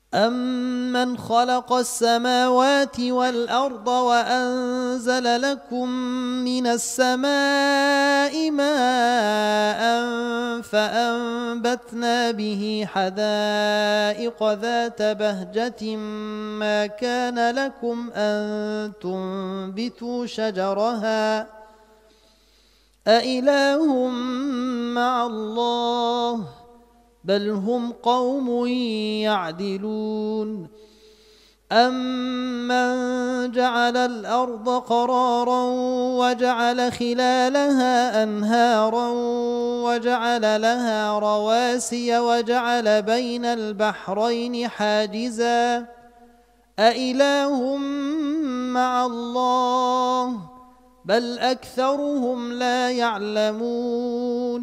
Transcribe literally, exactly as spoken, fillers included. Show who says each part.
Speaker 1: أَمَّنْ خَلَقَ السَّمَاوَاتِ وَالْأَرْضَ وَأَنزَلَ لَكُم مِّنَ السَّمَاءِ مَاءً فَأَنبَتْنَا بِهِ حَدَائِقَ ذَاتَ بَهْجَةٍ مَا كَانَ لَكُمْ أَن تُنبِتُوا شَجَرَهَا أَإِلَٰهٌ مَّعَ اللَّهِ بل هم قوم يعدلون أَمَّنْ جَعَلَ الْأَرْضَ قَرَارًا وَجَعَلَ خِلَالَهَا أَنْهَارًا وَجَعَلَ لَهَا رَوَاسِيَ وَجَعَلَ بَيْنَ الْبَحْرَيْنِ حَاجِزًا أَإِلَٰهٌ مَّعَ اللَّهِ بل أكثرهم لا يعلمون